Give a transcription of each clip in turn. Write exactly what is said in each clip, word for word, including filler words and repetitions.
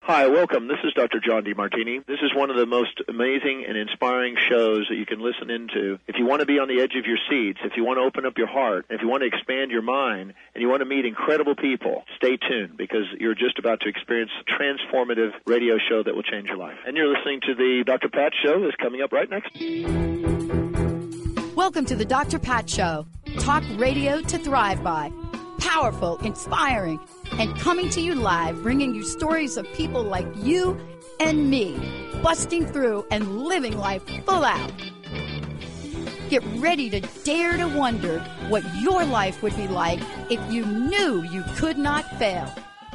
Hi, welcome. This is Doctor John DeMartini. This is one of the most amazing and inspiring shows that you can listen into. If you want to be on the edge of your seats, if you want to open up your heart, if you want to expand your mind, and you want to meet incredible people, stay tuned because you're just about to experience a transformative radio show that will change your life. And you're listening to the Doctor Pat Show that's coming up right next. Welcome to the Doctor Pat Show. Talk radio to thrive by. Powerful, inspiring, and coming to you live, bringing you stories of people like you and me, busting through and living life full out. Get ready to dare to wonder what your life would be like if you knew you could not fail.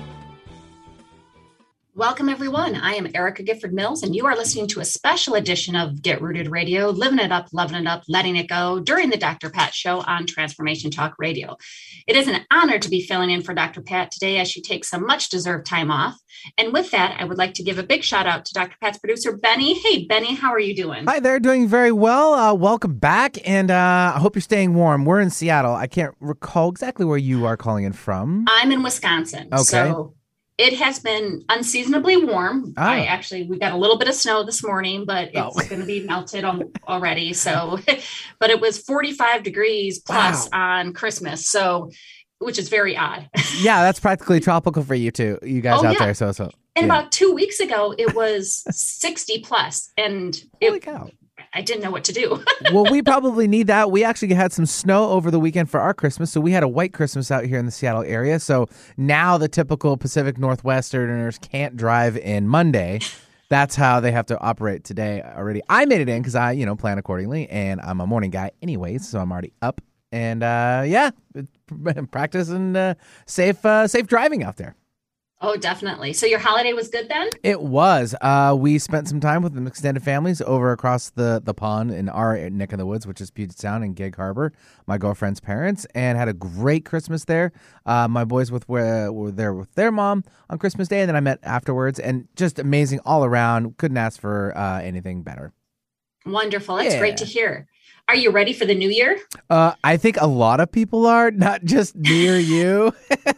Welcome, everyone. I am Erica Gifford Mills, and you are listening to a special edition of Get Rooted Radio, living it up, loving it up, letting it go during the Doctor Pat Show on Transformation Talk Radio. It is an honor to be filling in for Doctor Pat today as she takes some much-deserved time off. And with that, I would like to give a big shout out to Doctor Pat's producer, Benny. Hey, Benny, how are you doing? Hi there, doing very well. Uh, welcome back, and uh, I hope you're staying warm. We're in Seattle. I can't recall exactly where you are calling in from. I'm in Wisconsin. Okay. So it has been unseasonably warm. Oh. I actually, we got a little bit of snow this morning, but it's Oh. going to be melted on, already. So, but it was forty-five degrees plus Wow. on Christmas. So, which is very odd. Yeah, that's practically tropical for you too, you guys Oh, out yeah. there. So, so And yeah. about two weeks ago, it was sixty plus, and Holy it, cow. I didn't know what to do. Well, we probably need that. We actually had some snow over the weekend for our Christmas, so we had a white Christmas out here in the Seattle area. So now the typical Pacific Northwesterners can't drive in Monday. That's how they have to operate today already. I made it in because I, you know, plan accordingly, and I'm a morning guy anyways, so I'm already up. And uh, yeah, practice and uh, safe, uh, safe driving out there. Oh, definitely. So your holiday was good then? It was. Uh, we spent some time with the extended families over across the, the pond in our neck of the woods, which is Puget Sound and Gig Harbor, my girlfriend's parents, and had a great Christmas there. Uh, my boys with were, were there with their mom on Christmas Day, and then I met afterwards, and just amazing all around. Couldn't ask for uh, anything better. Wonderful. That's Yeah. great to hear. Are you ready for the new year? Uh, I think a lot of people are, not just near you.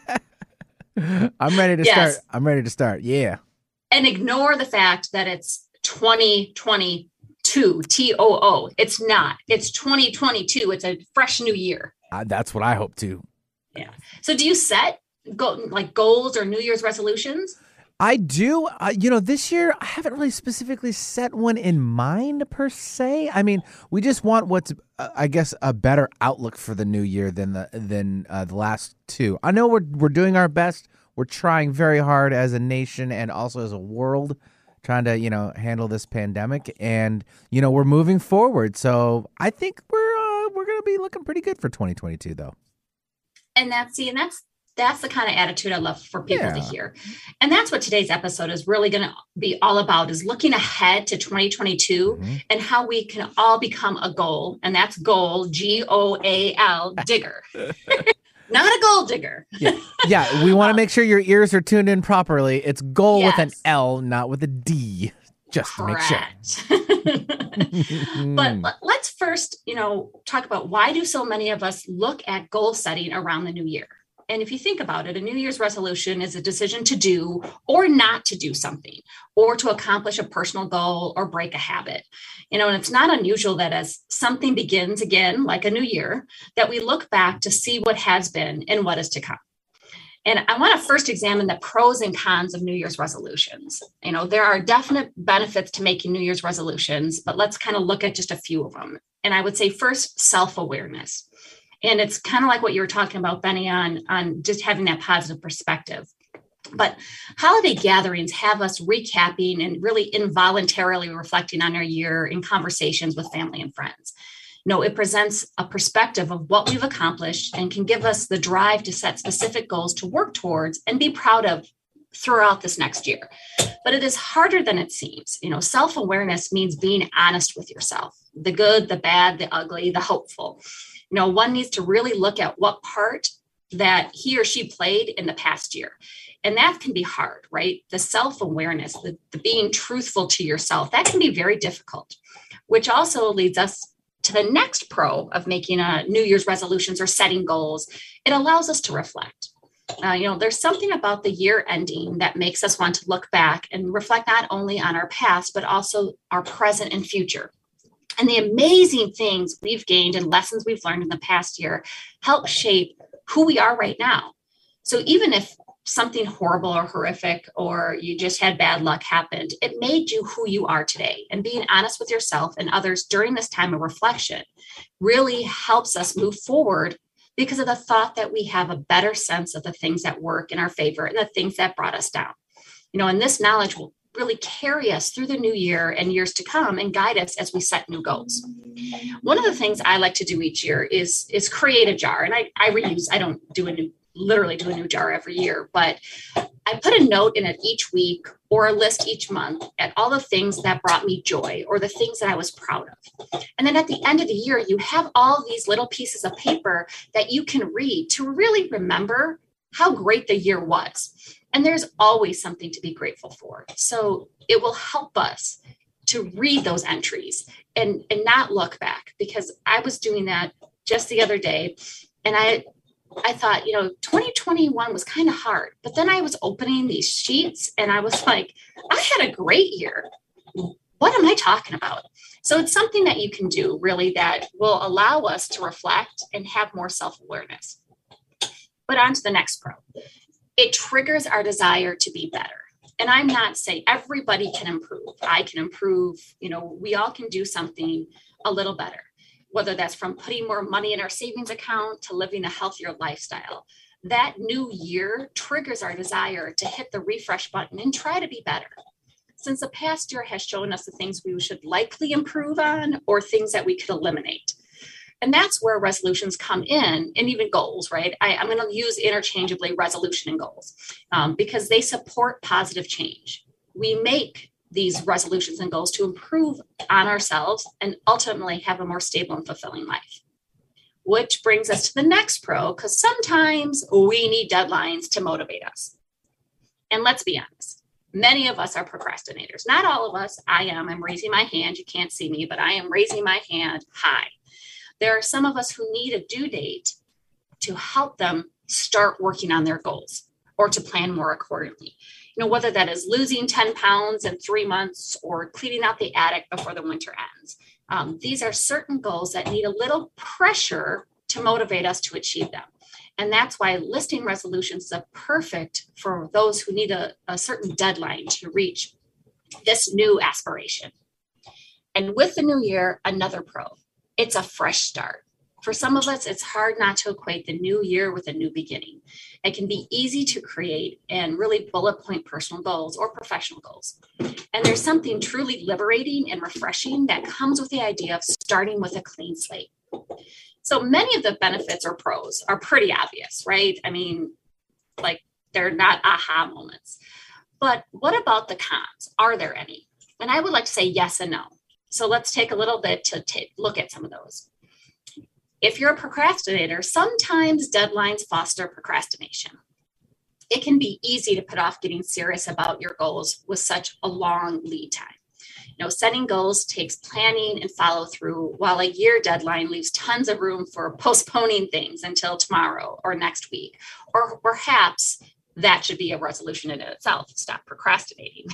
I'm ready to Yes. start. I'm ready to start. Yeah. And ignore the fact that it's twenty twenty-two, T O O. It's not. It's twenty twenty-two. It's a fresh new year. Uh, that's what I hope to. Yeah. So do you set go, like goals or New Year's resolutions? I do. Uh, you know, this year I haven't really specifically set one in mind per se. I mean, we just want what's, uh, I guess, a better outlook for the new year than the than uh, the last two. I know we're we're doing our best. We're trying very hard as a nation and also as a world, trying to you know handle this pandemic, and you know we're moving forward. So I think we're uh, we're gonna be looking pretty good for twenty twenty-two, though. And that's see, and that's that's the kind of attitude I love for people Yeah. to hear. And that's what today's episode is really going to be all about, is looking ahead to twenty twenty-two Mhm. and how we can all become a goal. And that's goal, G O A L, digger. Not a gold digger. Yeah, yeah. We want to make sure your ears are tuned in properly. It's goal with an Yes. L, not with a D, just to make sure. Correct. But let- let's first, you know, talk about why do so many of us look at goal setting around the new year? And if you think about it, a New Year's resolution is a decision to do or not to do something, or to accomplish a personal goal or break a habit. You know, and it's not unusual that as something begins again, like a new year, that we look back to see what has been and what is to come. And I want to first examine the pros and cons of New Year's resolutions. You know, there are definite benefits to making New Year's resolutions, but let's kind of look at just a few of them. And I would say first, self-awareness. And it's kind of like what you were talking about, Benny, on, on just having that positive perspective. But holiday gatherings have us recapping and really involuntarily reflecting on our year in conversations with family and friends. You know, it presents a perspective of what we've accomplished and can give us the drive to set specific goals to work towards and be proud of throughout this next year. But it is harder than it seems. You know, self-awareness means being honest with yourself, the good, the bad, the ugly, the hopeful. You know, one needs to really look at what part that he or she played in the past year. And that can be hard, right? The self-awareness, the, the being truthful to yourself, that can be very difficult, which also leads us to the next pro of making a New Year's resolutions or setting goals. It allows us to reflect. Uh, you know, there's something about the year ending that makes us want to look back and reflect not only on our past, but also our present and future. And the amazing things we've gained and lessons we've learned in the past year help shape who we are right now. So even if something horrible or horrific, or you just had bad luck happened, it made you who you are today. And being honest with yourself and others during this time of reflection really helps us move forward, because of the thought that we have a better sense of the things that work in our favor and the things that brought us down. You know, and this knowledge will really carry us through the new year and years to come and guide us as we set new goals. One of the things I like to do each year is, is create a jar. And I, I reuse, I don't do a new, literally do a new jar every year, but I put a note in it each week or a list each month at all the things that brought me joy or the things that I was proud of. And then at the end of the year, you have all these little pieces of paper that you can read to really remember how great the year was. And there's always something to be grateful for. So it will help us to read those entries and, and not look back, because I was doing that just the other day. And I I thought, you know, twenty twenty-one was kind of hard, but then I was opening these sheets and I was like, I had a great year. What am I talking about? So it's something that you can do really that will allow us to reflect and have more self-awareness. But on to the next pro. It triggers our desire to be better. And I'm not saying everybody can improve. I can improve, you know, we all can do something a little better, whether that's from putting more money in our savings account to living a healthier lifestyle. That new year triggers our desire to hit the refresh button and try to be better. Since the past year has shown us the things we should likely improve on or things that we could eliminate. And that's where resolutions come in, and even goals, right? I, I'm going to use interchangeably resolution and goals um, because they support positive change. We make these resolutions and goals to improve on ourselves and ultimately have a more stable and fulfilling life. Which brings us to the next pro, because sometimes we need deadlines to motivate us. And let's be honest, many of us are procrastinators. Not all of us. I am. I'm raising my hand. You can't see me, but I am raising my hand high. There are some of us who need a due date to help them start working on their goals or to plan more accordingly. You know, whether that is losing ten pounds in three months or cleaning out the attic before the winter ends. Um, these are certain goals that need a little pressure to motivate us to achieve them. And that's why listing resolutions is a perfect for those who need a, a certain deadline to reach this new aspiration. And with the new year, another pro. It's a fresh start. For some of us, it's hard not to equate the new year with a new beginning. It can be easy to create and really bullet point personal goals or professional goals. And there's something truly liberating and refreshing that comes with the idea of starting with a clean slate. So many of the benefits or pros are pretty obvious, right? I mean, like they're not aha moments. But what about the cons? Are there any? And I would like to say yes and no. So let's take a little bit to take, look at some of those. If you're a procrastinator, sometimes deadlines foster procrastination. It can be easy to put off getting serious about your goals with such a long lead time. You know, setting goals takes planning and follow through, while a year deadline leaves tons of room for postponing things until tomorrow or next week. Or perhaps that should be a resolution in itself, stop procrastinating.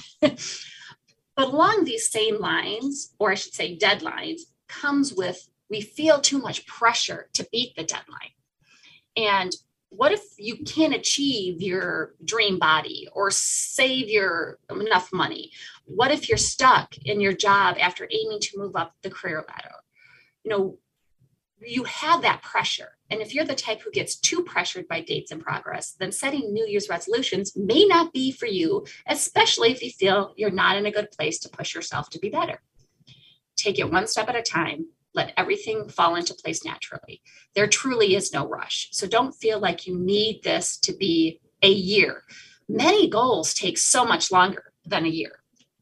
But along these same lines, or I should say deadlines, comes with we feel too much pressure to beat the deadline. And what if you can't achieve your dream body or save your enough money? What if you're stuck in your job after aiming to move up the career ladder? You know, you have that pressure. And if you're the type who gets too pressured by dates and progress, then setting New Year's resolutions may not be for you, especially if you feel you're not in a good place to push yourself to be better. Take it one step at a time. Let everything fall into place naturally. There truly is no rush. So don't feel like you need this to be a year. Many goals take so much longer than a year.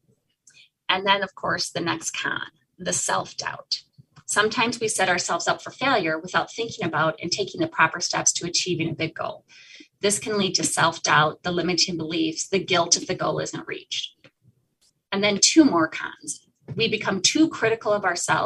And then, of course, the next con, the self-doubt. Sometimes we set ourselves up for failure without thinking about and taking the proper steps to achieving a big goal. This can lead to self-doubt, the limiting beliefs, the guilt if the goal isn't reached. And then two more cons. We become too critical of ourselves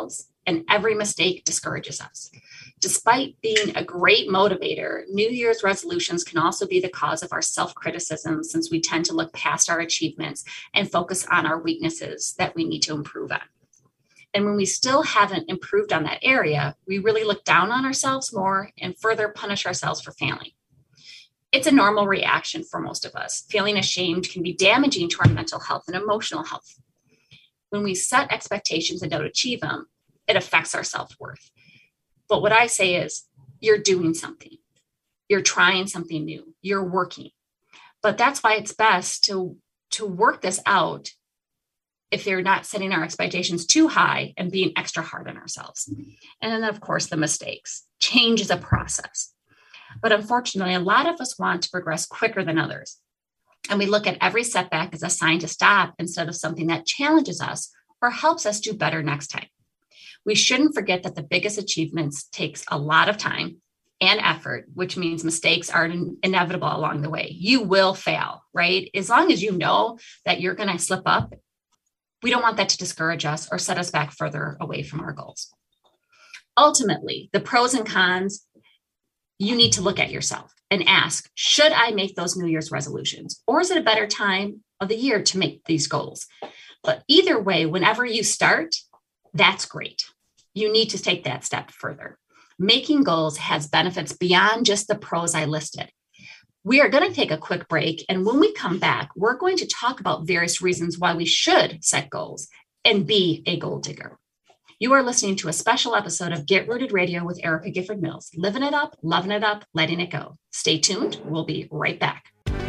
and every mistake discourages us. Despite being a great motivator, New Year's resolutions can also be the cause of our self-criticism, since we tend to look past our achievements and focus on our weaknesses that we need to improve on. And when we still haven't improved on that area, we really look down on ourselves more and further punish ourselves for failing. It's a normal reaction for most of us. Feeling ashamed can be damaging to our mental health and emotional health. When we set expectations and don't achieve them, it affects our self-worth. But what I say is, you're doing something. You're trying something new. You're working. But that's why it's best to, to work this out if they're not setting our expectations too high and being extra hard on ourselves. And then, of course, the mistakes. Change is a process. But unfortunately, a lot of us want to progress quicker than others. And we look at every setback as a sign to stop instead of something that challenges us or helps us do better next time. We shouldn't forget that the biggest achievements takes a lot of time and effort, which means mistakes are inevitable along the way. You will fail, right? As long as you know that you're going to slip up, we don't want that to discourage us or set us back further away from our goals. Ultimately, the pros and cons, you need to look at yourself and ask, should I make those New Year's resolutions? Or is it a better time of the year to make these goals? But either way, whenever you start, that's great. You need to take that step further. Making goals has benefits beyond just the pros I listed. We are going to take a quick break. And when we come back, we're going to talk about various reasons why we should set goals and be a goal digger. You are listening to a special episode of Get Rooted Radio with Erica Gifford Mills. Living it up, loving it up, letting it go. Stay tuned. We'll be right back.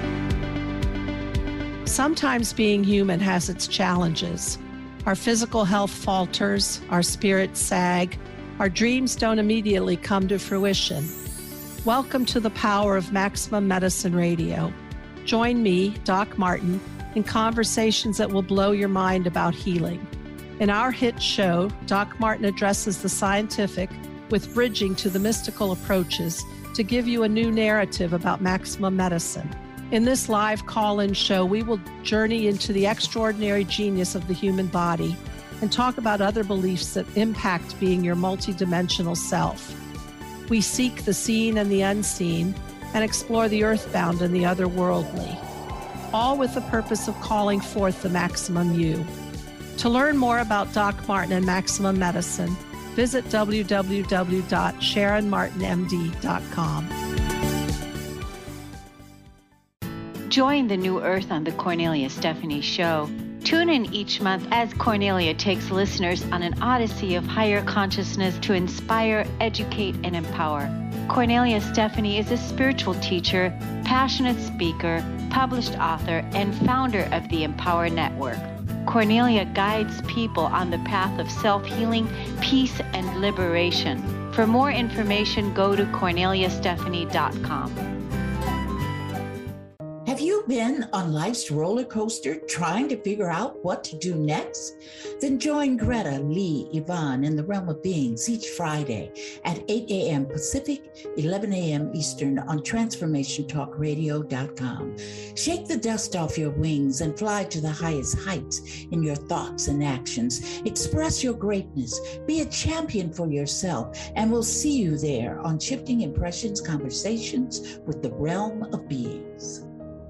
Sometimes being human has its challenges. Our physical health falters, our spirits sag, our dreams don't immediately come to fruition. Welcome to the power of Maximum Medicine Radio. Join me, Doc Martin, in conversations that will blow your mind about healing. In our hit show, Doc Martin addresses the scientific with bridging to the mystical approaches to give you a new narrative about maximum medicine. In this live call-in show, we will journey into the extraordinary genius of the human body and talk about other beliefs that impact being your multidimensional self. We seek the seen and the unseen and explore the earthbound and the otherworldly, all with the purpose of calling forth the maximum you. To learn more about Doc Martin and Maximum Medicine, visit w w w dot sharon martin m d dot com. Join the New Earth on the Cornelia Stephanie Show. Tune in each month as Cornelia takes listeners on an odyssey of higher consciousness to inspire, educate, and empower. Cornelia Stephanie is a spiritual teacher, passionate speaker, published author, and founder of the Empower Network. Cornelia guides people on the path of self-healing, peace, and liberation. For more information, go to cornelia stephanie dot com. Have you been on life's roller coaster trying to figure out what to do next? Then join Greta, Lee, Yvonne in the Realm of Beings each Friday at eight a.m. Pacific, eleven a.m. Eastern on transformation talk radio dot com. Shake the dust off your wings and fly to the highest heights in your thoughts and actions. Express your greatness. Be a champion for yourself, and we'll see you there on Shifting Impressions Conversations with the Realm of Beings.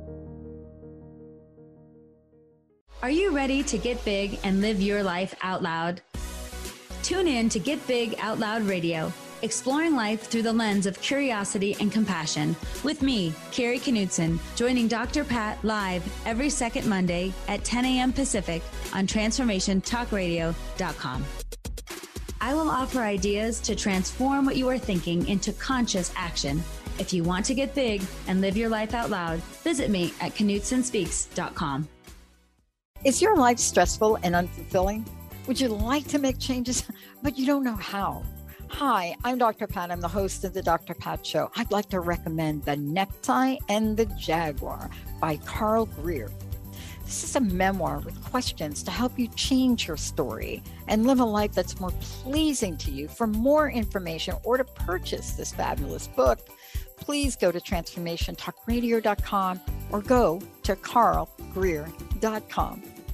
Are you ready to get big and live your life out loud? Tune in to Get Big Out Loud Radio, exploring life through the lens of curiosity and compassion, with me, Carrie Knudsen, joining Doctor Pat live every second Monday at ten a.m. Pacific on transformation talk radio dot com. I will offer ideas to transform what you are thinking into conscious action. If you want to get big and live your life out loud, visit me at knudsen speaks dot com. Is your life stressful and unfulfilling? Would you like to make changes, but you don't know how? Hi, I'm Doctor Pat. I'm the host of the Doctor Pat Show. I'd like to recommend The Necktie and the Jaguar by Carl Greer. This is a memoir with questions to help you change your story and live a life that's more pleasing to you. For more information or to purchase this fabulous book, please go to transformation talk radio dot com or go to carl greer dot com.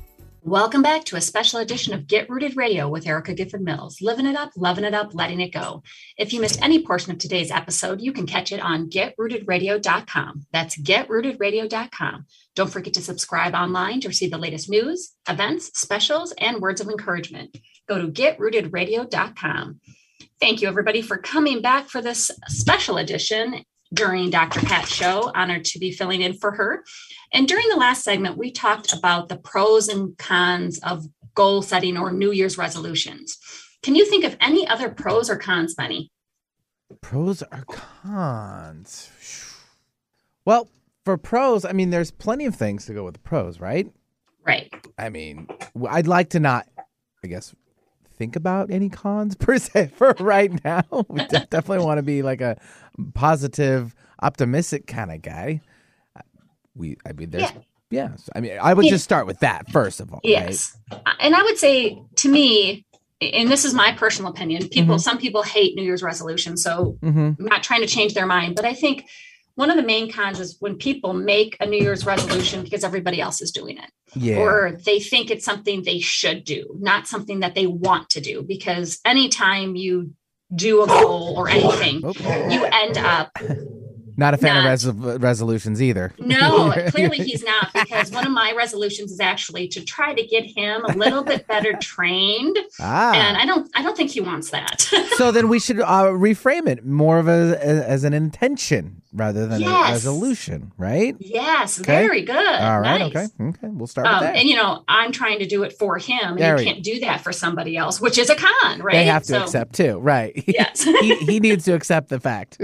Welcome back to a special edition of Get Rooted Radio with Erica Gifford Mills. Living it up, loving it up, letting it go. If you missed any portion of today's episode, you can catch it on get rooted radio dot com. That's get rooted radio dot com. Don't forget to subscribe online to receive the latest news, events, specials, and words of encouragement. Go to get rooted radio dot com. Thank you, everybody, for coming back for this special edition during Doctor Pat's show. Honored to be filling in for her. And during the last segment, we talked about the pros and cons of goal setting or New Year's resolutions. Can you think of any other pros or cons, Benny? Pros or cons? Well, for pros, I mean, there's plenty of things to go with the pros, right? Right. I mean, I'd like to not, I guess, think about any cons per se for right now. We definitely want to be like a positive, optimistic kind of guy. We, I mean, there's, yeah. yes. I mean, I would yeah. just start with that first of all. Yes. Right? And I would say to me, and this is my personal opinion, people, mm-hmm. some people hate New Year's resolutions. So mm-hmm. I'm not trying to change their mind, but I think one of the main cons is when people make a New Year's resolution because everybody else is doing it. Yeah. Or they think it's something they should do, not something that they want to do. Because anytime you do a goal or anything, okay. you end up Not a fan not, of res- resolutions either. No, clearly he's not, because one of my resolutions is actually to try to get him a little bit better trained. Ah. And I don't I don't think he wants that. So then we should uh, reframe it more of a, a, as an intention rather than yes. a resolution, right? Yes, okay. Very good. All right, nice. okay. Okay, we'll start um, with that. And, you know, I'm trying to do it for him, and there you can't do that for somebody else, which is a con, right? They have to so, accept too, right? Yes. he, he needs to accept the fact.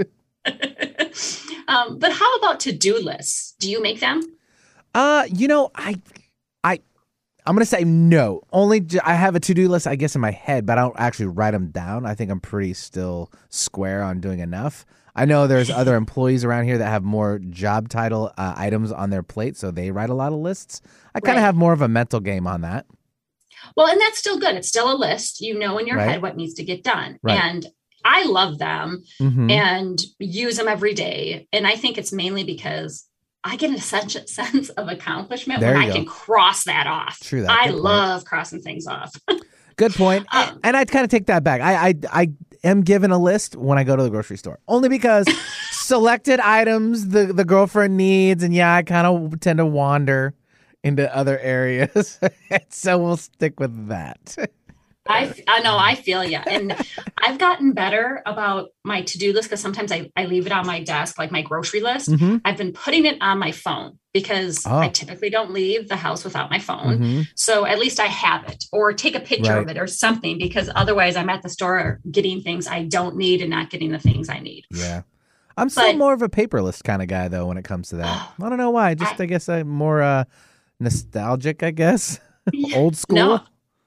Um, but how about to-do lists? Do you make them? Uh, you know, I, I, I'm gonna say no. Only j- I have a to-do list, I guess, in my head, but I don't actually write them down. I think I'm pretty still square on doing enough. I know there's other employees around here that have more job title uh, items on their plate, so they write a lot of lists. I kind of right. have more of a mental game on that. Well, and that's still good. It's still a list. You know in your right. head what needs to get done, right. and I love them mm-hmm. and use them every day. And I think it's mainly because I get a sense sense of accomplishment there when I go. can cross that off. True that. I Good love point. crossing things off. Good point. um, and I'd kind of take that back. I, I I am given a list when I go to the grocery store, only because selected items the, the girlfriend needs. And yeah, I kind of tend to wander into other areas. So we'll stick with that. I, I know, I feel you. And I've gotten better about my to-do list because sometimes I, I leave it on my desk, like my grocery list. Mm-hmm. I've been putting it on my phone because oh. I typically don't leave the house without my phone. Mm-hmm. So at least I have it, or take a picture right. of it or something, because otherwise I'm at the store getting things I don't need and not getting the things I need. Yeah. I'm still but, more of a paperless kind of guy, though, when it comes to that. I don't know why. Just, I, I guess I'm more uh, nostalgic, I guess. Old school. No.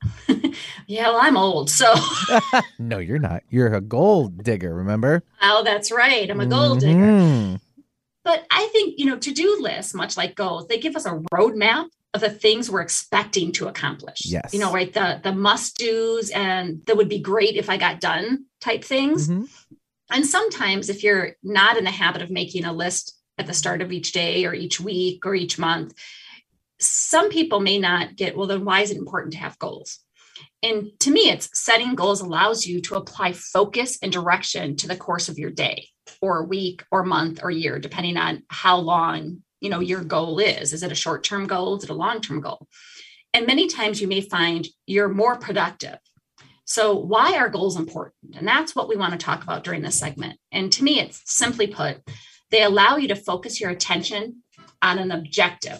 Yeah, well, I'm old, so. No, you're not. You're a gold digger, remember? Oh, that's right. I'm a gold mm-hmm. digger. But I think, you know, to-do lists, much like goals, they give us a roadmap of the things we're expecting to accomplish. Yes. You know, right? The, the must-dos and that would be great if I got done type things. Mm-hmm. And sometimes if you're not in the habit of making a list at the start of each day or each week or each month, some people may not get, well, then why is it important to have goals? And to me, it's setting goals allows you to apply focus and direction to the course of your day or week or month or year, depending on how long, you know, your goal is. Is it a short-term goal? Is it a long-term goal? And many times you may find you're more productive. So why are goals important? And that's what we want to talk about during this segment. And to me, it's simply put, they allow you to focus your attention on an objective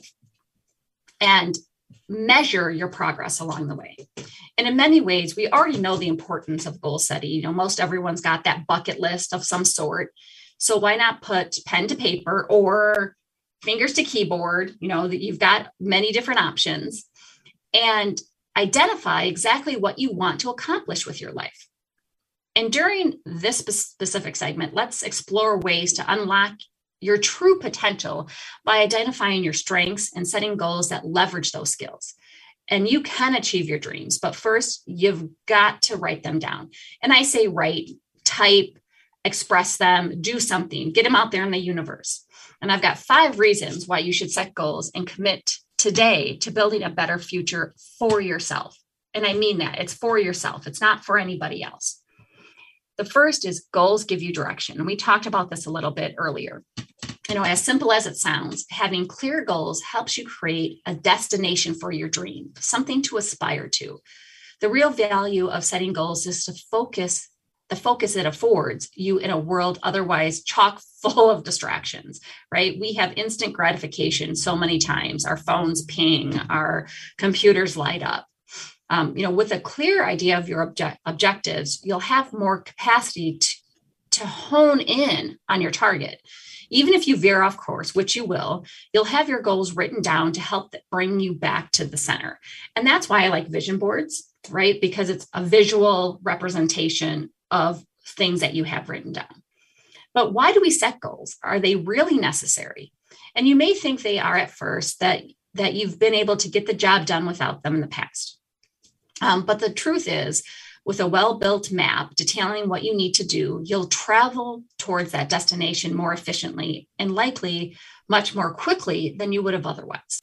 and measure your progress along the way. And in many ways, we already know the importance of goal setting. You know, most everyone's got that bucket list of some sort. So why not put pen to paper or fingers to keyboard? You know, that you've got many different options, and identify exactly what you want to accomplish with your life. And during this specific segment, let's explore ways to unlock your true potential by identifying your strengths and setting goals that leverage those skills. And you can achieve your dreams, but first you've got to write them down. And I say write, type, express them, do something, get them out there in the universe. And I've got five reasons why you should set goals and commit today to building a better future for yourself. And I mean that it's for yourself. It's not for anybody else. The first is goals give you direction. And we talked about this a little bit earlier. You know, as simple as it sounds, having clear goals helps you create a destination for your dream, something to aspire to. The real value of setting goals is to focus, the focus it affords you in a world otherwise chock full of distractions, right? We have instant gratification so many times. Our phones ping, our computers light up. Um, you know, with a clear idea of your object- objectives, you'll have more capacity to, to hone in on your target. Even if you veer off course, which you will, you'll have your goals written down to help bring you back to the center. And that's why I like vision boards, right? Because it's a visual representation of things that you have written down. But why do we set goals? Are they really necessary? And you may think they are at first, that, that you've been able to get the job done without them in the past. Um, but the truth is, with a well-built map detailing what you need to do, you'll travel towards that destination more efficiently and likely much more quickly than you would have otherwise.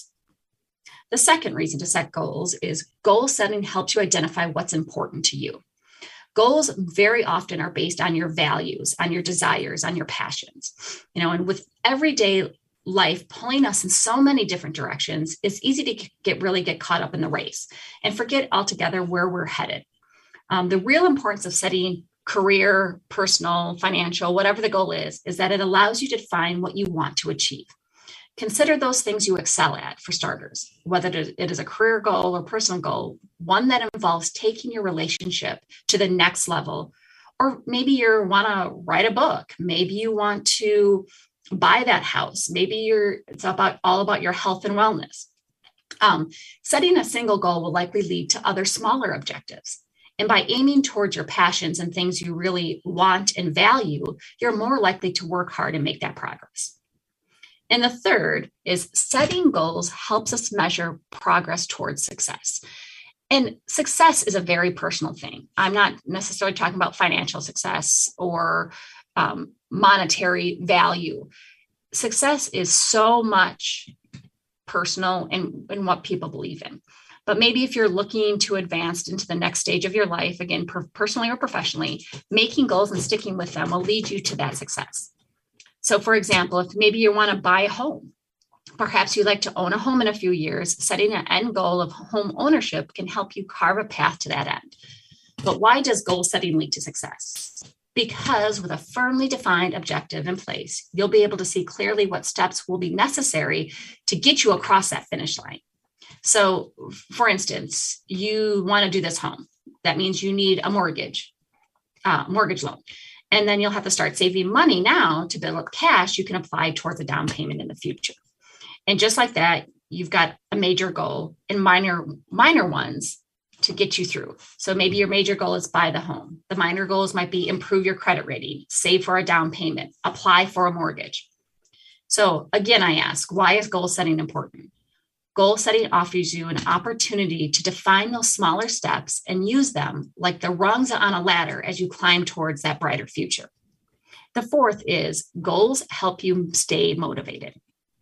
The second reason to set goals is goal setting helps you identify what's important to you. Goals very often are based on your values, on your desires, on your passions. You know, and with everyday life pulling us in so many different directions, it's easy to get really get caught up in the race and forget altogether where we're headed. Um, the real importance of setting career, personal, financial, whatever the goal is, is that it allows you to define what you want to achieve. Consider those things you excel at, for starters, whether it is a career goal or personal goal, one that involves taking your relationship to the next level. Or maybe you want to write a book. Maybe you want to buy that house. Maybe you're it's about all about your health and wellness. Um, setting a single goal will likely lead to other smaller objectives. And by aiming towards your passions and things you really want and value, you're more likely to work hard and make that progress. And the third is setting goals helps us measure progress towards success. And success is a very personal thing. I'm not necessarily talking about financial success or um, monetary value. Success is so much personal in, in what people believe in. But maybe if you're looking to advance into the next stage of your life, again, per- personally or professionally, making goals and sticking with them will lead you to that success. So for example, if maybe you want to buy a home, perhaps you'd like to own a home in a few years, setting an end goal of home ownership can help you carve a path to that end. But why does goal setting lead to success? Because with a firmly defined objective in place, you'll be able to see clearly what steps will be necessary to get you across that finish line. So for instance, you want to do this home. That means you need a mortgage, uh, mortgage loan. And then you'll have to start saving money now to build up cash you can apply towards a down payment in the future. And just like that, you've got a major goal and minor, minor ones to get you through. So maybe your major goal is buy the home. The minor goals might be improve your credit rating, save for a down payment, apply for a mortgage. So again, I ask, why is goal setting important? Goal setting offers you an opportunity to define those smaller steps and use them like the rungs on a ladder as you climb towards that brighter future. The fourth is goals help you stay motivated.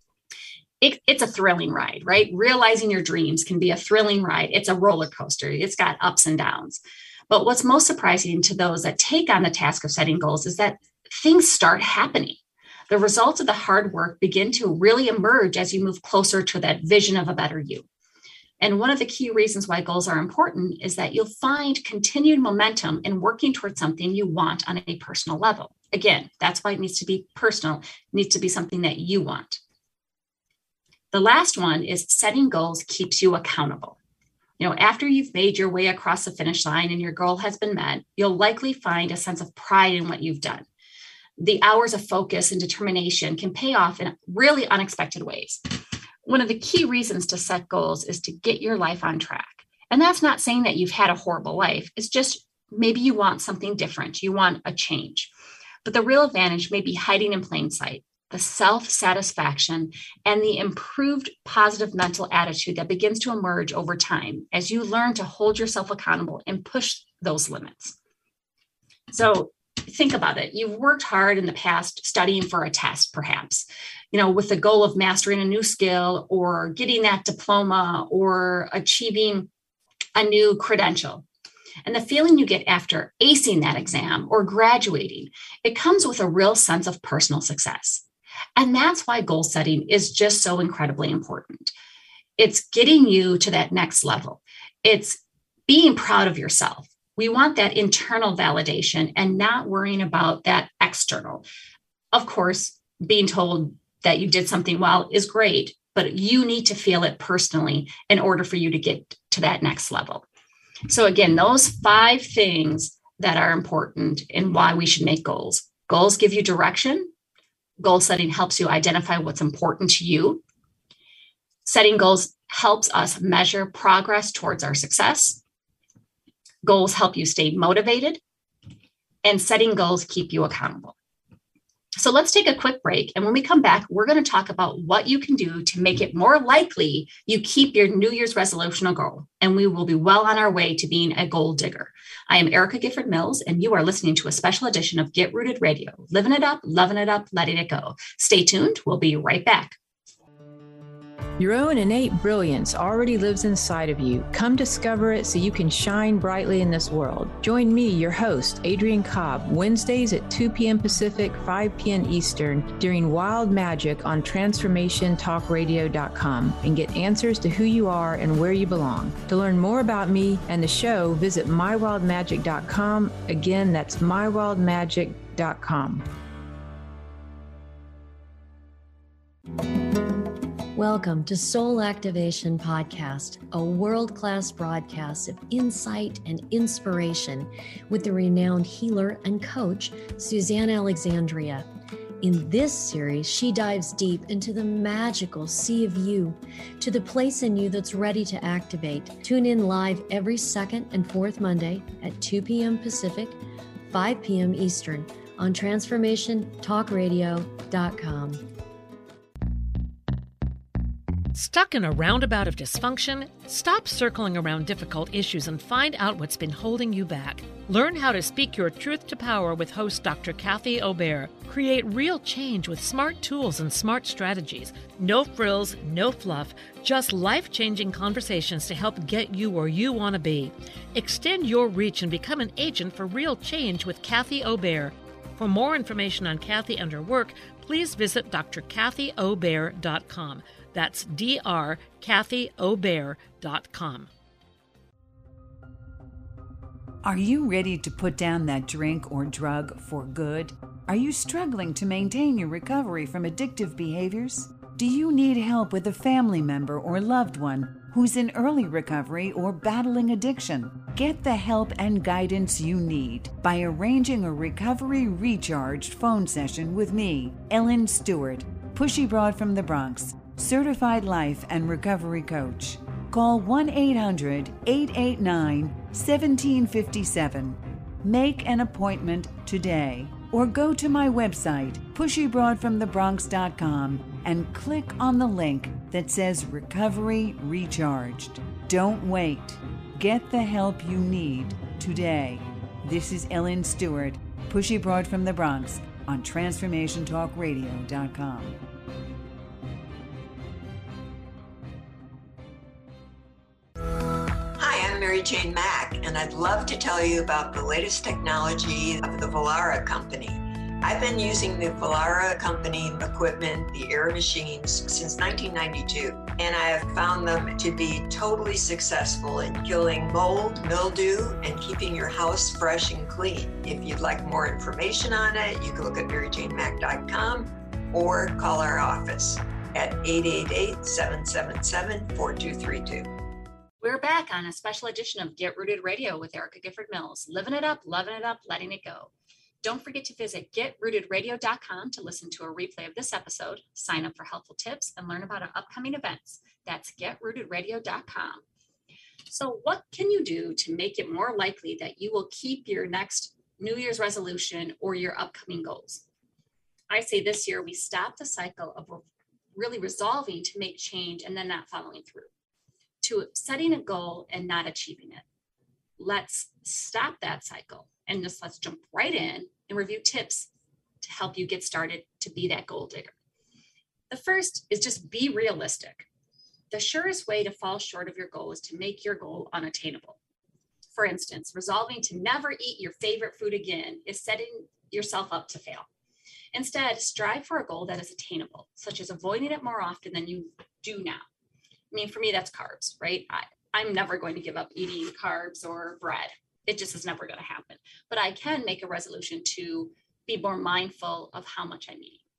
It, it's a thrilling ride, right? Realizing your dreams can be a thrilling ride. It's a roller coaster. It's got ups and downs. But what's most surprising to those that take on the task of setting goals is that things start happening. The results of the hard work begin to really emerge as you move closer to that vision of a better you. And one of the key reasons why goals are important is that you'll find continued momentum in working towards something you want on a personal level. Again, that's why it needs to be personal. It needs to be something that you want. The last one is setting goals keeps you accountable. You know, after you've made your way across the finish line and your goal has been met, you'll likely find a sense of pride in what you've done. The hours of focus and determination can pay off in really unexpected ways. One of the key reasons to set goals is to get your life on track. And that's not saying that you've had a horrible life. It's just maybe you want something different. You want a change. But the real advantage may be hiding in plain sight, the self-satisfaction and the improved positive mental attitude that begins to emerge over time as you learn to hold yourself accountable and push those limits. So think about it. You've worked hard in the past studying for a test, perhaps, you know, with the goal of mastering a new skill or getting that diploma or achieving a new credential. And the feeling you get after acing that exam or graduating, it comes with a real sense of personal success. And that's why goal setting is just so incredibly important. It's getting you to that next level. It's being proud of yourself. We want that internal validation and not worrying about that external. Of course, being told that you did something well is great, but you need to feel it personally in order for you to get to that next level. So again, those five things that are important and why we should make goals. Goals give you direction. Goal setting helps you identify what's important to you. Setting goals helps us measure progress towards our success. Goals help you stay motivated, and setting goals keep you accountable. So let's take a quick break. And when we come back, we're going to talk about what you can do to make it more likely you keep your New Year's resolution or goal. And we will be well on our way to being a goal digger. I am Erica Gifford Mills, and you are listening to a special edition of Get Rooted Radio. Living it up, loving it up, letting it go. Stay tuned. We'll be right back. Your own innate brilliance already lives inside of you. Come discover it so you can shine brightly in this world. Join me, your host, Adrienne Cobb, Wednesdays at two p.m. Pacific, five p.m. Eastern, during Wild Magic on transformation talk radio dot com, and get answers to who you are and where you belong. To learn more about me and the show, visit my wild magic dot com. Again, that's my wild magic dot com. Welcome to Soul Activation Podcast, a world-class broadcast of insight and inspiration with the renowned healer and coach, Suzanne Alexandria. In this series, she dives deep into the magical sea of you, to the place in you that's ready to activate. Tune in live every second and fourth Monday at two p.m. Pacific, five p.m. Eastern on transformation talk radio dot com. Stuck in a roundabout of dysfunction? Stop circling around difficult issues and find out what's been holding you back. Learn how to speak your truth to power with host Doctor Kathy Obear. Create real change with smart tools and smart strategies. No frills, no fluff, just life-changing conversations to help get you where you want to be. Extend your reach and become an agent for real change with Kathy Obear. For more information on Kathy and her work, please visit d r kathy obear dot com. That's D R Kathy Obear dot com. Are you ready to put down that drink or drug for good? Are you struggling to maintain your recovery from addictive behaviors? Do you need help with a family member or loved one who's in early recovery or battling addiction? Get the help and guidance you need by arranging a recovery recharged phone session with me, Ellen Stewart, Pushy Broad from the Bronx, certified life and recovery coach. Call one eight hundred, eight eight nine, one seven five seven. Make an appointment today or go to my website, pushy broad from the bronx dot com, and click on the link that says Recovery Recharged. Don't wait. Get the help you need today. This is Ellen Stewart, Pushy Broad from the Bronx on transformation talk radio dot com. Hi, I'm Mary Jane Mack, and I'd love to tell you about the latest technology of the Vollara Company. I've been using the Vollara Company equipment, the air machines, since nineteen ninety-two, and I have found them to be totally successful in killing mold, mildew, and keeping your house fresh and clean. If you'd like more information on it, you can look at mary jane mack dot com or call our office at eight eight eight, seven seven seven, four two three two. We're back on a special edition of Get Rooted Radio with Erica Gifford Mills. Living it up, loving it up, letting it go. Don't forget to visit get rooted radio dot com to listen to a replay of this episode, sign up for helpful tips, and learn about our upcoming events. That's get rooted radio dot com. So what can you do to make it more likely that you will keep your next New Year's resolution or your upcoming goals? I say this year we stop the cycle of really resolving to make change and then not following through, to setting a goal and not achieving it. Let's stop that cycle and just let's jump right in and review tips to help you get started to be that goal digger. The first is just be realistic. The surest way to fall short of your goal is to make your goal unattainable. For instance, resolving to never eat your favorite food again is setting yourself up to fail. Instead, strive for a goal that is attainable, such as avoiding it more often than you do now. I mean, for me, that's carbs, right? I, I'm never going to give up eating carbs or bread. It just is never going to happen. But I can make a resolution to be more mindful of how much I'm eating.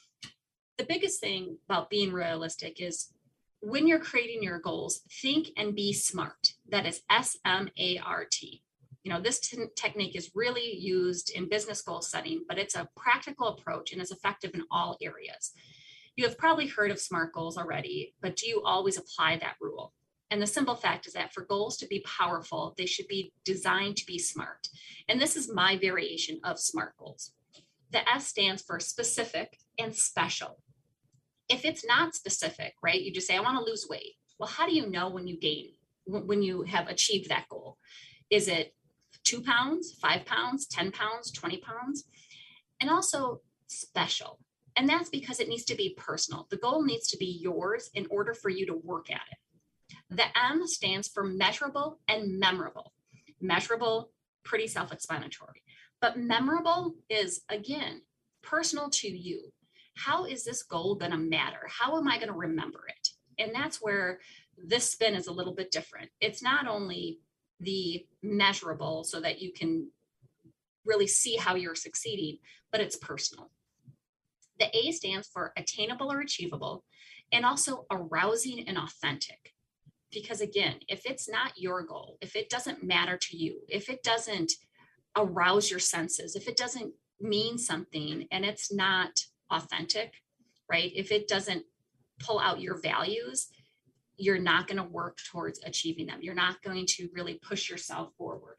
The biggest thing about being realistic is when you're creating your goals, think and be smart. That is S M A R T. You know, this t- technique is really used in business goal setting, but it's a practical approach and is effective in all areas. You have probably heard of SMART goals already, but do you always apply that rule? And the simple fact is that for goals to be powerful, they should be designed to be smart. And this is my variation of SMART goals. The S stands for specific and special. If it's not specific, right, you just say, I want to lose weight. Well, how do you know when you gain, when you have achieved that goal? Is it two pounds, five pounds, ten pounds, twenty pounds? And also special. And that's because it needs to be personal. The goal needs to be yours in order for you to work at it. The M stands for measurable and memorable. Measurable, pretty self-explanatory. But memorable is, again, personal to you. How is this goal going to matter? How am I going to remember it? And that's where this spin is a little bit different. It's not only the measurable so that you can really see how you're succeeding, but it's personal. The A stands for attainable or achievable, and also arousing and authentic. Because again, if it's not your goal, if it doesn't matter to you, if it doesn't arouse your senses, if it doesn't mean something and it's not authentic, right? If it doesn't pull out your values, you're not going to work towards achieving them. You're not going to really push yourself forward.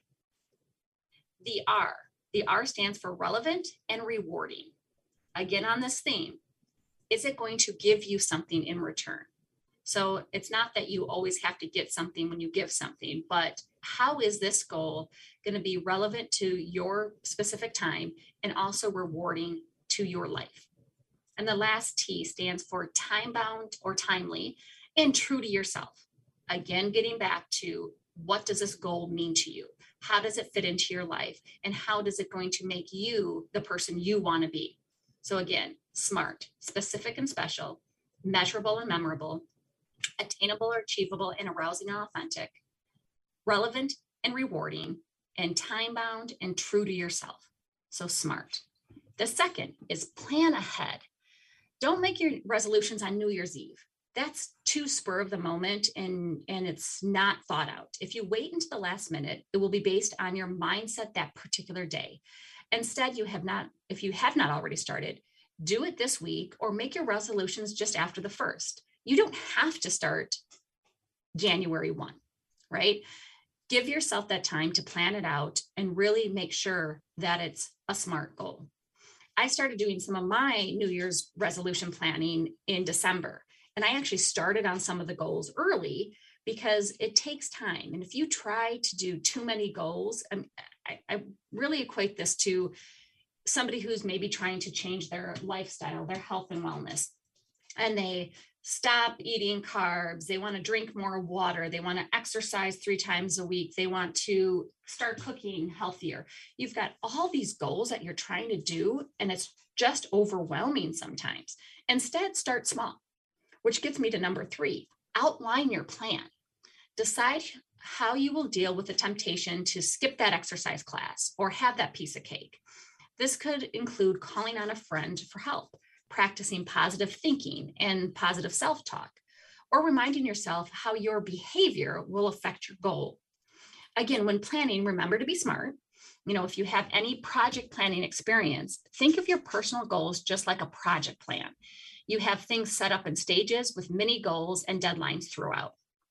The R, the R stands for relevant and rewarding. Again, on this theme, is it going to give you something in return? So it's not that you always have to get something when you give something, but how is this goal going to be relevant to your specific time and also rewarding to your life? And the last T stands for time-bound or timely and true to yourself. Again, getting back to what does this goal mean to you? How does it fit into your life? And how does it going to make you the person you want to be? So again, SMART, specific and special, measurable and memorable, attainable or achievable and arousing and authentic, relevant and rewarding, and time-bound and true to yourself. So SMART. The second is plan ahead. Don't make your resolutions on New Year's Eve. That's too spur of the moment and, and it's not thought out. If you wait until the last minute, it will be based on your mindset that particular day. Instead, you have not, if you have not already started, do it this week or make your resolutions just after the first. You don't have to start January first, right? Give yourself that time to plan it out and really make sure that it's a SMART goal. I started doing some of my New Year's resolution planning in December. And I actually started on some of the goals early because it takes time. And if you try to do too many goals, I, I really equate this to somebody who's maybe trying to change their lifestyle, their health and wellness. And they stop eating carbs. They want to drink more water. They want to exercise three times a week. They want to start cooking healthier. You've got all these goals that you're trying to do, and it's just overwhelming sometimes. Instead, start small, which gets me to number three, outline your plan. Decide how you will deal with the temptation to skip that exercise class or have that piece of cake. This could include calling on a friend for help, practicing positive thinking and positive self-talk, or reminding yourself how your behavior will affect your goal. Again, when planning, remember to be smart. You know, if you have any project planning experience, think of your personal goals just like a project plan. You have things set up in stages with mini goals and deadlines throughout.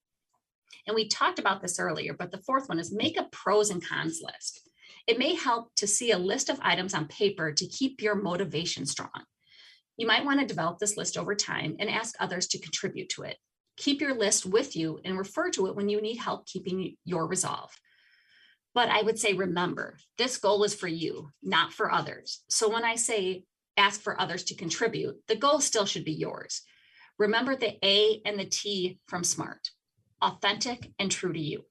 And we talked about this earlier, but the fourth one is make a pros and cons list. It may help to see a list of items on paper to keep your motivation strong. You might want to develop this list over time and ask others to contribute to it. Keep your list with you and refer to it when you need help keeping your resolve. But I would say, remember, this goal is for you, not for others. So when I say ask for others to contribute, the goal still should be yours. Remember the A and the T from SMART, authentic and true to you.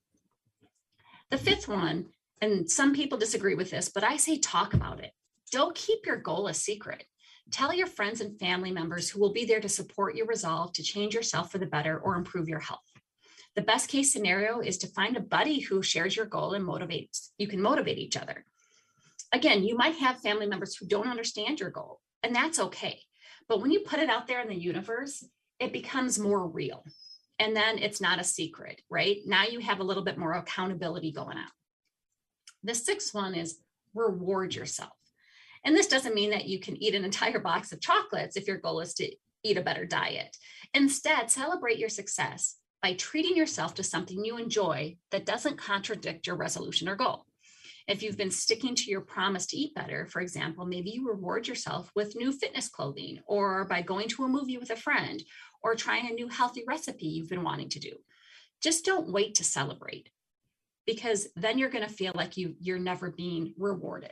The fifth one, and some people disagree with this, but I say talk about it. Don't keep your goal a secret. Tell your friends and family members who will be there to support your resolve to change yourself for the better or improve your health. The best case scenario is to find a buddy who shares your goal and motivates. You can motivate each other. Again, you might have family members who don't understand your goal, and that's okay. But when you put it out there in the universe, it becomes more real. And then it's not a secret, right? Now you have a little bit more accountability going on. The sixth one is reward yourself. And this doesn't mean that you can eat an entire box of chocolates if your goal is to eat a better diet. Instead, celebrate your success by treating yourself to something you enjoy that doesn't contradict your resolution or goal. If you've been sticking to your promise to eat better, for example, maybe you reward yourself with new fitness clothing, or by going to a movie with a friend, or trying a new healthy recipe you've been wanting to do. Just don't wait to celebrate, because then you're going to feel like you, you're never being rewarded.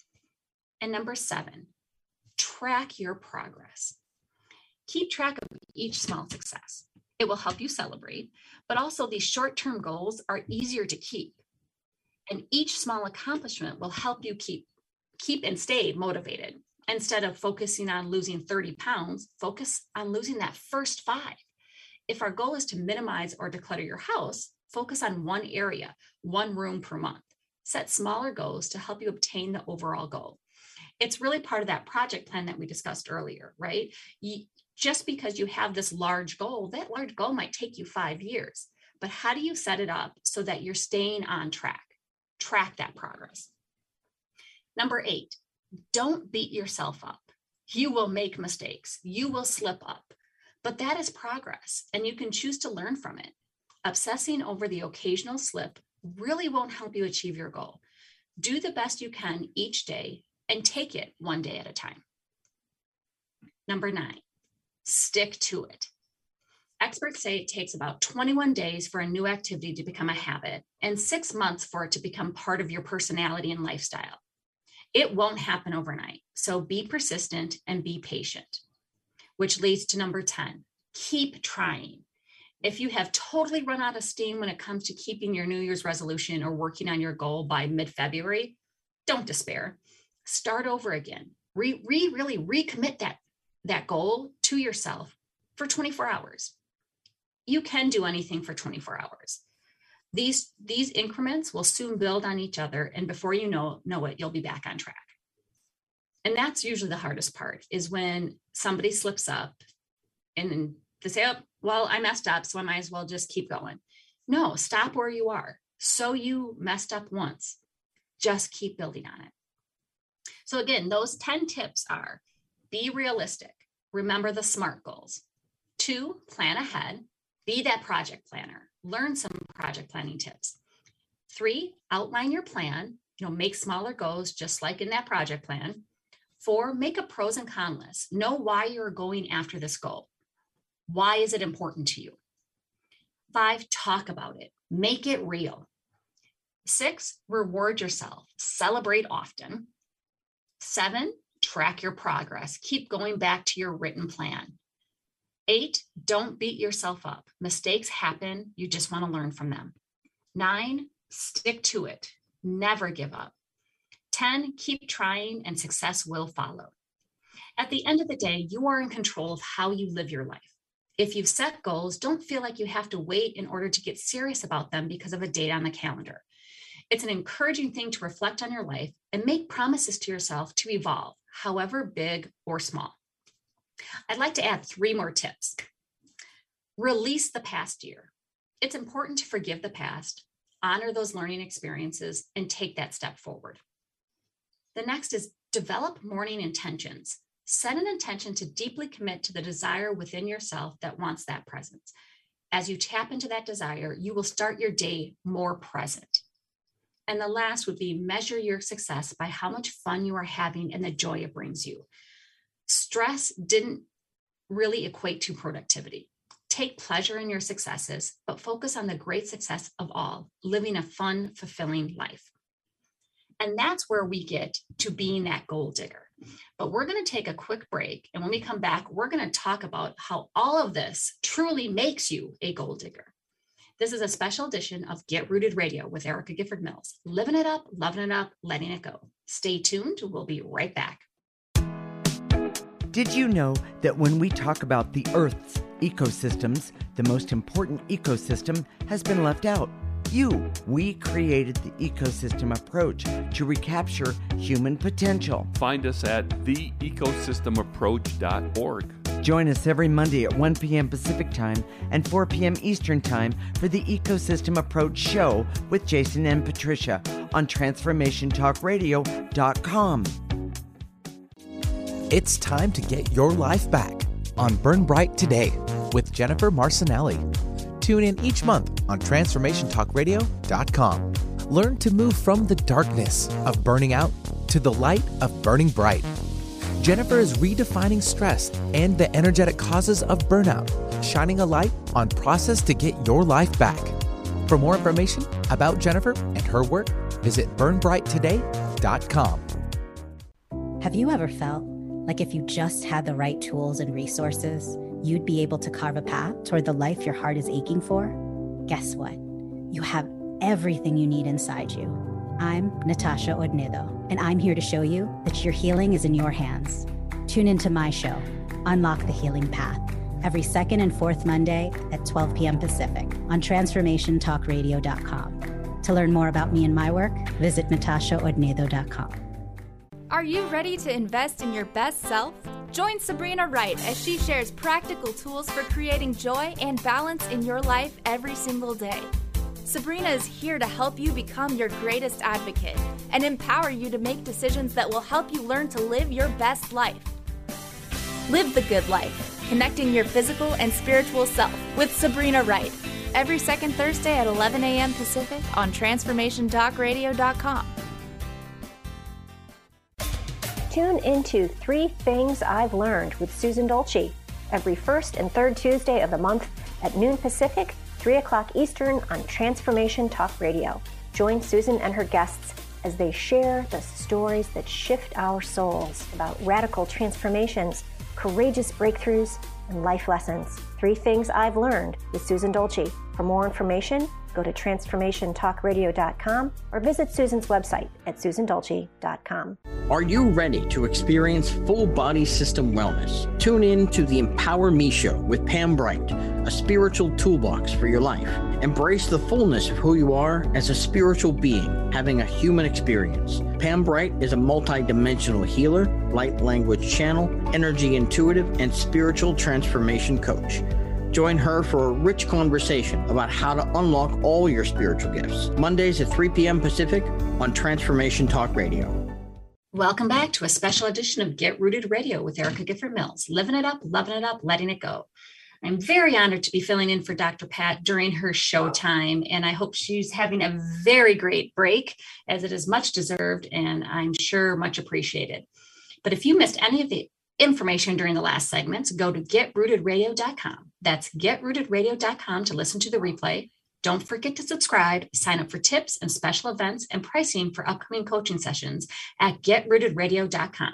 And number seven, track your progress. Keep track of each small success. It will help you celebrate, but also these short-term goals are easier to keep. And each small accomplishment will help you keep, keep and stay motivated. Instead of focusing on losing thirty pounds, focus on losing that first five. If our goal is to minimize or declutter your house, focus on one area, one room per month. Set smaller goals to help you obtain the overall goal. It's really part of that project plan that we discussed earlier, right? You, just because you have this large goal, that large goal might take you five years. But how do you set it up so that you're staying on track? Track that progress. Number eight, don't beat yourself up. You will make mistakes. You will slip up, but that is progress, and you can choose to learn from it. Obsessing over the occasional slip really won't help you achieve your goal. Do the best you can each day and take it one day at a time. Number nine, stick to it. Experts say it takes about twenty-one days for a new activity to become a habit and six months for it to become part of your personality and lifestyle. It won't happen overnight, so be persistent and be patient, which leads to number ten, keep trying. If you have totally run out of steam when it comes to keeping your New Year's resolution or working on your goal by mid-February, don't despair. Start over again. Re, re really recommit that, that goal to yourself for twenty-four hours. You can do anything for twenty-four hours. These, these increments will soon build on each other, and before you know, know it, you'll be back on track. And that's usually the hardest part, is when somebody slips up and they say, oh, well, I messed up, so I might as well just keep going. No, stop where you are. So you messed up once. Just keep building on it. So again, those ten tips are: be realistic. Remember the SMART goals. Two, plan ahead. Be that project planner. Learn some project planning tips. Three, outline your plan. You know, make smaller goals, just like in that project plan. Four, make a pros and cons list. Know why you're going after this goal. Why is it important to you? Five, talk about it. Make it real. Six, reward yourself. Celebrate often. Seven, track your progress. Keep going back to your written plan. Eight, don't beat yourself up. Mistakes happen. You just want to learn from them. Nine, stick to it. Never give up. ten, keep trying and success will follow. At the end of the day, you are in control of how you live your life. If you've set goals, don't feel like you have to wait in order to get serious about them because of a date on the calendar. It's an encouraging thing to reflect on your life and make promises to yourself to evolve, however big or small. I'd like to add three more tips. Release the past year. It's important to forgive the past, honor those learning experiences, and take that step forward. The next is develop morning intentions. Set an intention to deeply commit to the desire within yourself that wants that presence. As you tap into that desire, you will start your day more present. And the last would be measure your success by how much fun you are having and the joy it brings you. Stress didn't really equate to productivity. Take pleasure in your successes, but focus on the great success of all, living a fun, fulfilling life. And that's where we get to being that goal digger. But we're going to take a quick break. And when we come back, we're going to talk about how all of this truly makes you a goal digger. This is a special edition of Get Rooted Radio with Erica Gifford Mills. Living it up, loving it up, letting it go. Stay tuned. We'll be right back. Did you know that when we talk about the Earth's ecosystems, the most important ecosystem has been left out? You. We created the ecosystem approach to recapture human potential. Find us at the ecosystem approach dot org. Join us every Monday at one p.m. Pacific Time and four p.m. Eastern Time for the Ecosystem Approach Show with Jason and Patricia on transformation talk radio dot com. It's time to get your life back on Burn Bright Today with Jennifer Marcinelli. Tune in each month on transformation talk radio dot com. Learn to move from the darkness of burning out to the light of burning bright. Jennifer is redefining stress and the energetic causes of burnout, shining a light on process to get your life back. For more information about Jennifer and her work, visit burn bright today dot com. Have you ever felt like if you just had the right tools and resources, you'd be able to carve a path toward the life your heart is aching for? Guess what? You have everything you need inside you. I'm Natasha Odnedo, and I'm here to show you that your healing is in your hands. Tune into my show, Unlock the Healing Path, every second and fourth Monday at twelve p.m. Pacific on transformation talk radio dot com. To learn more about me and my work, visit natasha odnedo dot com. Are you ready to invest in your best self? Join Sabrina Wright as she shares practical tools for creating joy and balance in your life every single day. Sabrina is here to help you become your greatest advocate and empower you to make decisions that will help you learn to live your best life. Live the good life, connecting your physical and spiritual self with Sabrina Wright. Every second Thursday at eleven a.m. Pacific on transformation talk radio dot com. Tune into Three Things I've Learned with Susan Dolce every first and third Tuesday of the month at noon Pacific, three o'clock Eastern on Transformation Talk Radio. Join Susan and her guests as they share the stories that shift our souls about radical transformations, courageous breakthroughs, and life lessons. Three Things I've Learned with Susan Dolce. For more information, go to transformation talk radio dot com or visit Susan's website at susan dolce dot com. Are you ready to experience full body system wellness? Tune in to the Empower Me Show with Pam Bright, a spiritual toolbox for your life. Embrace the fullness of who you are as a spiritual being, having a human experience. Pam Bright is a multi-dimensional healer, light language channel, energy intuitive, and spiritual transformation coach. Join her for a rich conversation about how to unlock all your spiritual gifts. Mondays at three p.m. Pacific on Transformation Talk Radio. Welcome back to a special edition of Get Rooted Radio with Erica Gifford Mills. Living it up, loving it up, letting it go. I'm very honored to be filling in for Doctor Pat during her show time, and I hope she's having a very great break, as it is much deserved and I'm sure much appreciated. But if you missed any of the information during the last segments, go to get rooted radio dot com. That's get rooted radio dot com to listen to the replay. Don't forget to subscribe, sign up for tips and special events and pricing for upcoming coaching sessions at get rooted radio dot com.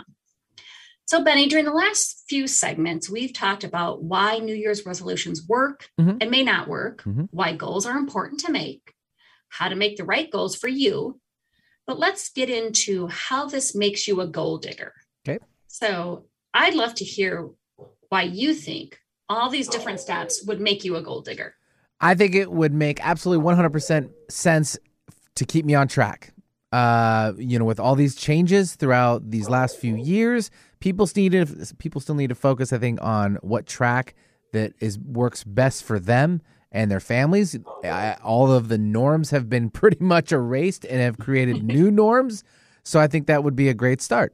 So, Benny, during the last few segments, we've talked about why New Year's resolutions work mm-hmm. and may not work, mm-hmm. why goals are important to make, how to make the right goals for you. But let's get into how this makes you a goal digger. Okay. So I'd love to hear why you think all these different steps would make you a goal digger. I think it would make absolutely one hundred percent sense to keep me on track. Uh, you know, with all these changes throughout these last few years, people still need to, people still need to focus, I think, on what track that is works best for them and their families. I, all of the norms have been pretty much erased and have created new norms. So I think that would be a great start.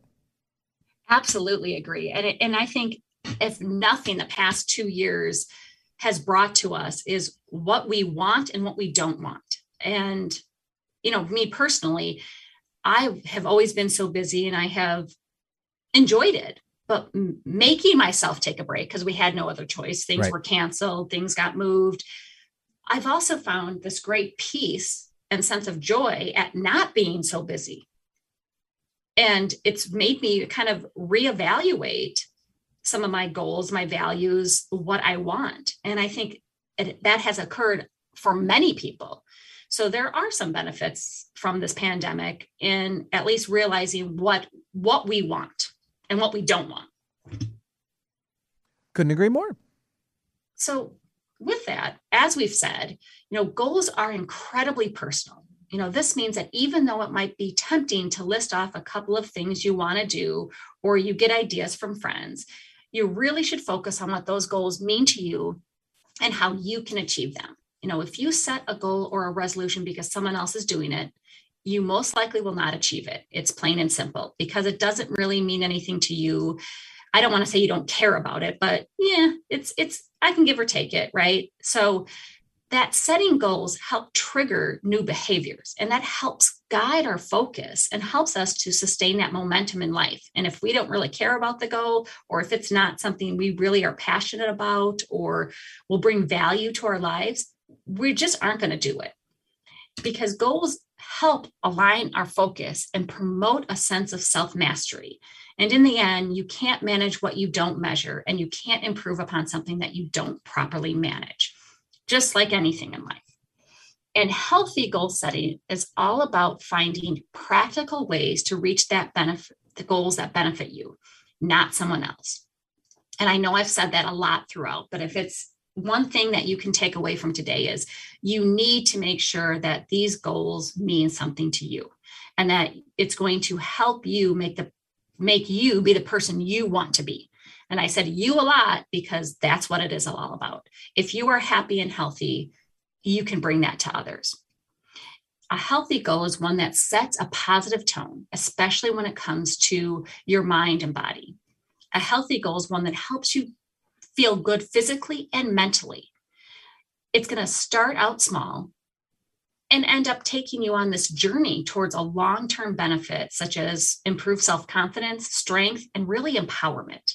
Absolutely agree. And, it, and I think if nothing, the past two years has brought to us is what we want and what we don't want. And, you know, me personally, I have always been so busy and I have enjoyed it, but m- making myself take a break because we had no other choice. Things Right. were canceled, things got moved. I've also found this great peace and sense of joy at not being so busy. And it's made me kind of reevaluate some of my goals, my values, what I want. And I think it, that has occurred for many people. So there are some benefits from this pandemic in at least realizing what, what we want and what we don't want. Couldn't agree more. So with that, as we've said, you know, goals are incredibly personal. You know, this means that even though it might be tempting to list off a couple of things you want to do, or you get ideas from friends, you really should focus on what those goals mean to you and how you can achieve them. You know, if you set a goal or a resolution because someone else is doing it, you most likely will not achieve it. It's plain and simple, because it doesn't really mean anything to you. I don't want to say you don't care about it, but yeah, it's, it's, I can give or take it, right? So that setting goals help trigger new behaviors, and that helps guide our focus and helps us to sustain that momentum in life. And if we don't really care about the goal, or if it's not something we really are passionate about or will bring value to our lives, we just aren't going to do it, because goals help align our focus and promote a sense of self-mastery. And in the end, you can't manage what you don't measure, and you can't improve upon something that you don't properly manage, just like anything in life. And healthy goal setting is all about finding practical ways to reach that benefit, the goals that benefit you, not someone else. And I know I've said that a lot throughout, but if it's one thing that you can take away from today, is you need to make sure that these goals mean something to you, and that it's going to help you make the make you be the person you want to be. And I said you a lot because that's what it is all about. If you are happy and healthy, you can bring that to others. A healthy goal is one that sets a positive tone, especially when it comes to your mind and body. A healthy goal is one that helps you feel good physically and mentally. It's going to start out small and end up taking you on this journey towards a long-term benefit, such as improved self-confidence, strength, and really empowerment.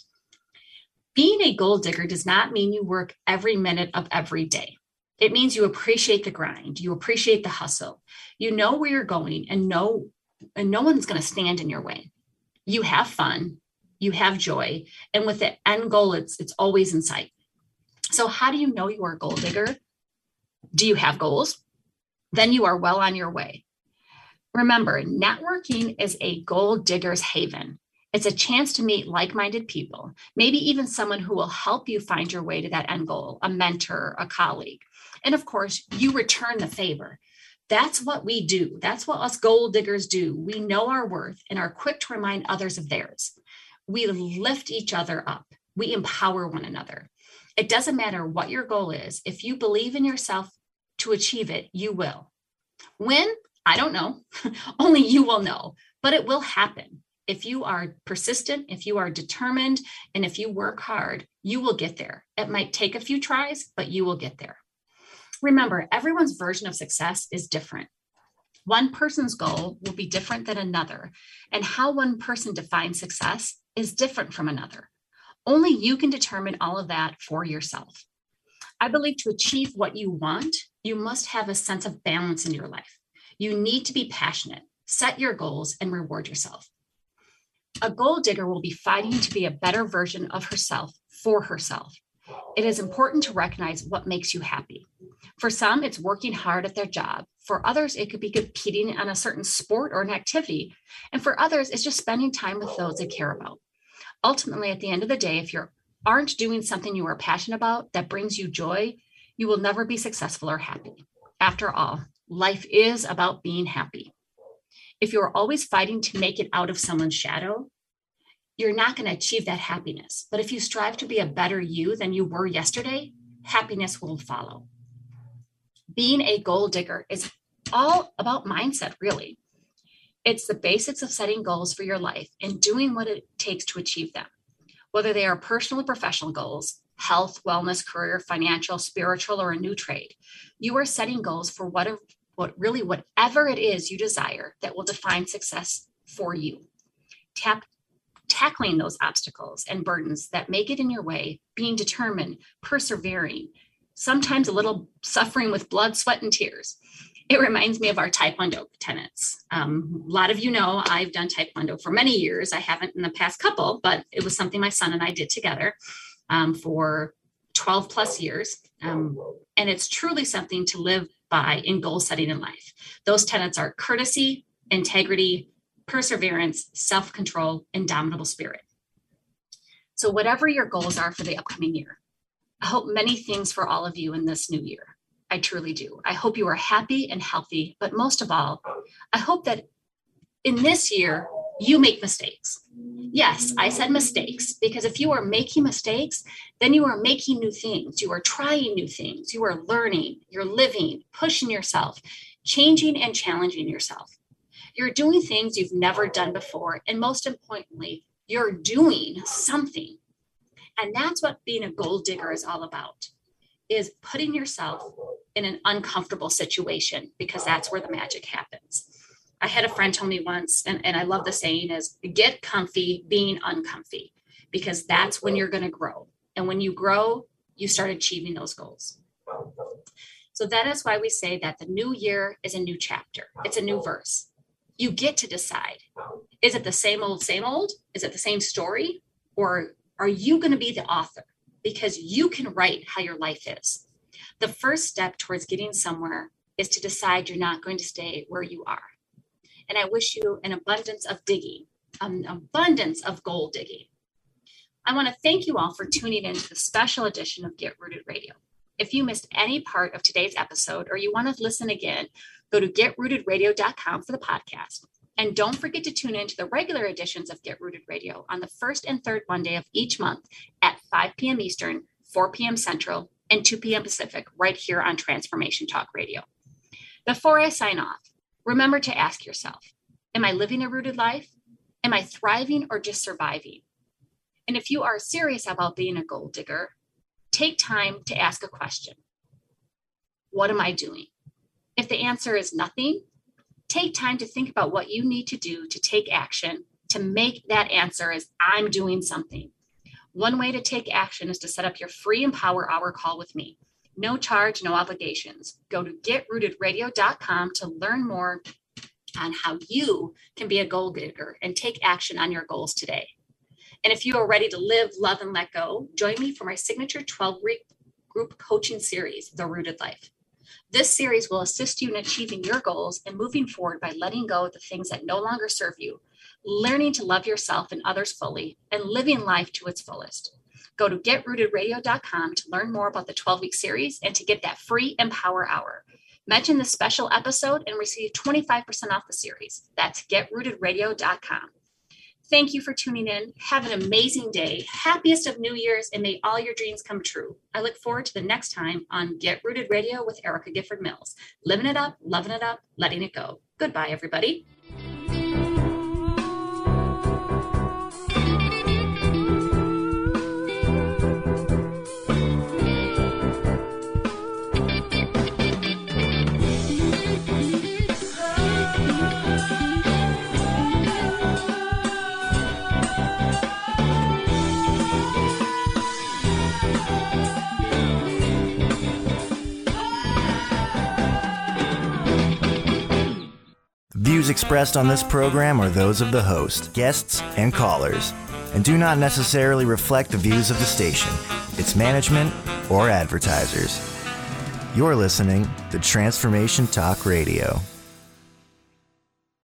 Being a goal digger does not mean you work every minute of every day. It means you appreciate the grind, you appreciate the hustle, you know where you're going, and know, and no one's going to stand in your way. You have fun, you have joy, and with the end goal, it's it's always in sight. So how do you know you are a goal digger? Do you have goals? Then you are well on your way. Remember, networking is a goal digger's haven. It's a chance to meet like-minded people, maybe even someone who will help you find your way to that end goal, a mentor, a colleague. And of course, you return the favor. That's what we do. That's what us goal diggers do. We know our worth and are quick to remind others of theirs. We lift each other up. We empower one another. It doesn't matter what your goal is. If you believe in yourself to achieve it, you will. When? I don't know. Only you will know, but it will happen. If you are persistent, if you are determined, and if you work hard, you will get there. It might take a few tries, but you will get there. Remember, everyone's version of success is different. One person's goal will be different than another, and how one person defines success is different from another. Only you can determine all of that for yourself. I believe to achieve what you want, you must have a sense of balance in your life. You need to be passionate, set your goals, and reward yourself. A goal digger will be fighting to be a better version of herself for herself. It is important to recognize what makes you happy. For some, it's working hard at their job. For others, it could be competing on a certain sport or an activity. And for others, it's just spending time with those they care about. Ultimately, at the end of the day, if you aren't doing something you are passionate about that brings you joy, you will never be successful or happy. After all, life is about being happy. If you're always fighting to make it out of someone's shadow, you're not going to achieve that happiness. But if you strive to be a better you than you were yesterday, happiness will follow. Being a goal digger is all about mindset, really. It's the basics of setting goals for your life and doing what it takes to achieve them. Whether they are personal or professional goals, health, wellness, career, financial, spiritual, or a new trade, you are setting goals for what, what really whatever it is you desire that will define success for you. Tap, tackling those obstacles and burdens that make it in your way, being determined, persevering, sometimes a little suffering with blood, sweat, and tears. It reminds me of our Taekwondo tenets. Um, a lot of you know I've done Taekwondo for many years. I haven't in the past couple, but it was something my son and I did together um, for twelve plus years. Um, and it's truly something to live by in goal setting in life. Those tenets are courtesy, integrity, perseverance, self-control, indomitable spirit. So whatever your goals are for the upcoming year, I hope many things for all of you in this new year. I truly do. I hope you are happy and healthy, but most of all, I hope that in this year, you make mistakes. Yes, I said mistakes, because if you are making mistakes, then you are making new things. You are trying new things. You are learning, you're living, pushing yourself, changing and challenging yourself. You're doing things you've never done before. And most importantly, you're doing something. And that's what being a goal digger is all about, is putting yourself in an uncomfortable situation, because that's where the magic happens. I had a friend tell me once, and, and I love the saying is, get comfy being uncomfy, because that's when you're going to grow. And when you grow, you start achieving those goals. So that is why we say that the new year is a new chapter. It's a new verse. You get to decide, is it the same old, same old? Is it the same story? Or are you going to be the author? Because you can write how your life is. The first step towards getting somewhere is to decide you're not going to stay where you are. And I wish you an abundance of digging, an abundance of goal digging. I want to thank you all for tuning in to the special edition of Get Rooted Radio. If you missed any part of today's episode, or you want to listen again, go to get rooted radio dot com for the podcast. And don't forget to tune in to the regular editions of Get Rooted Radio on the first and third Monday of each month at five p.m. Eastern, four p.m. Central, and two p.m. Pacific, right here on Transformation Talk Radio. Before I sign off, remember to ask yourself, am I living a rooted life? Am I thriving or just surviving? And if you are serious about being a goal digger, take time to ask a question. What am I doing? If the answer is nothing, take time to think about what you need to do to take action to make that answer as I'm doing something. One way to take action is to set up your free Empower Hour call with me. No charge, no obligations. Go to get rooted radio dot com to learn more on how you can be a goal digger and take action on your goals today. And if you are ready to live, love, and let go, join me for my signature twelve-week group coaching series, The Rooted Life. This series will assist you in achieving your goals and moving forward by letting go of the things that no longer serve you, learning to love yourself and others fully, and living life to its fullest. Go to get rooted radio dot com to learn more about the twelve-week series and to get that free Empower Hour. Mention the special episode and receive twenty-five percent off the series. That's get rooted radio dot com. Thank you for tuning in. Have an amazing day. Happiest of New Year's, and may all your dreams come true. I look forward to the next time on Get Rooted Radio with Erica Gifford Mills. Living it up, loving it up, letting it go. Goodbye, everybody. Views expressed on this program are those of the host, guests, and callers, and do not necessarily reflect the views of the station, its management, or advertisers. You're listening to Transformation Talk Radio.